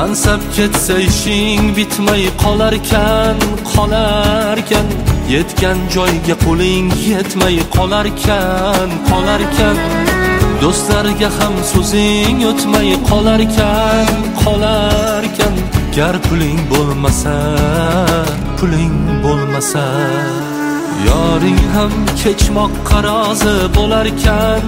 mansab ketsa ishing bitmay qolarkan yetgan joyga qo'ling yetmay qolarkan do'stlarga ham so'zing o'tmay qolarkan gar puling bo'lmasa yoring ham kechmoqqa rozi bo'larkan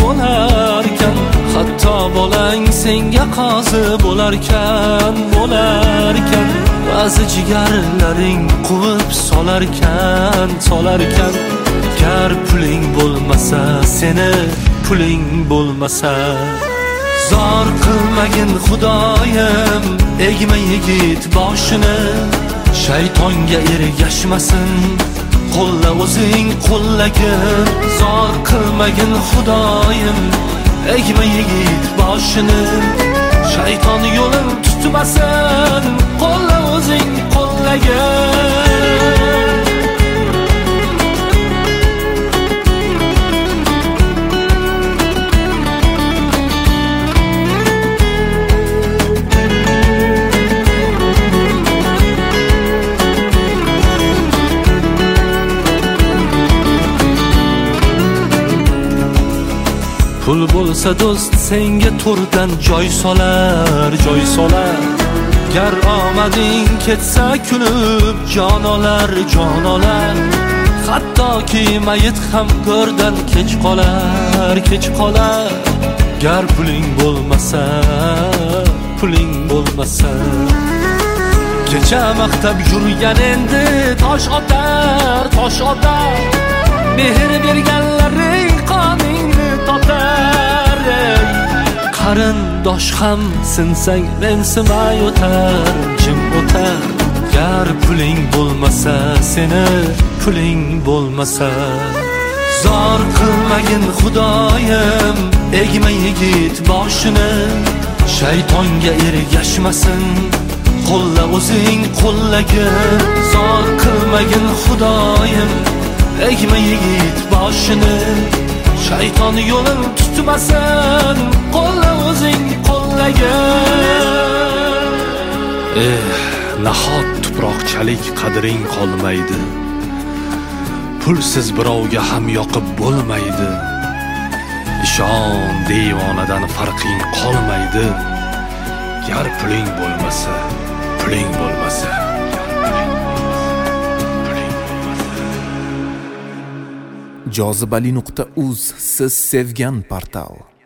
hatto bolang senga qozi bo'larkan ba'zi jigarlaring quvib solarkan gar puling bo'lmasa seni puling bo'lmasa zor qilmagin xudoyim egma yigit boshini shaytonga ergashmasin qo'lla o'zing qo'llagin zor qilmagin xudoyim egma yigit boshini shayton yo'lin tutmasin qo'lla o'zing qo'llagin pul bo'lsa do'st senga to'rdan joy solar gar omading ketsa kulib jon olar hattoki mayit ham go'rdan kech qolar gar puling bo'lmasa kecha maqtab yurgan endi tosh otar mehr berganlaring qoningni totar qarindosh ham sinsang mensimay o'tar jim o'tar gar puling bo'lmasa seni puling bo'lmasa zor qilmagin xudoyim egma yigit boshini shaytonga ergashmasin qo'lla o'zing qo'llagin zor qilmagin xudoyim egma yigit boshini shayton yo'lin tutmasin qo'lla o'zing qo'llagin nahot tuproqchalik qadring qolmaydi pulsiz birovga ham yoqib bo'lmaydi ishon devonadan farqing qolmaydi gar puling bo'lmasa Jozibali.uz siz sevgan portal.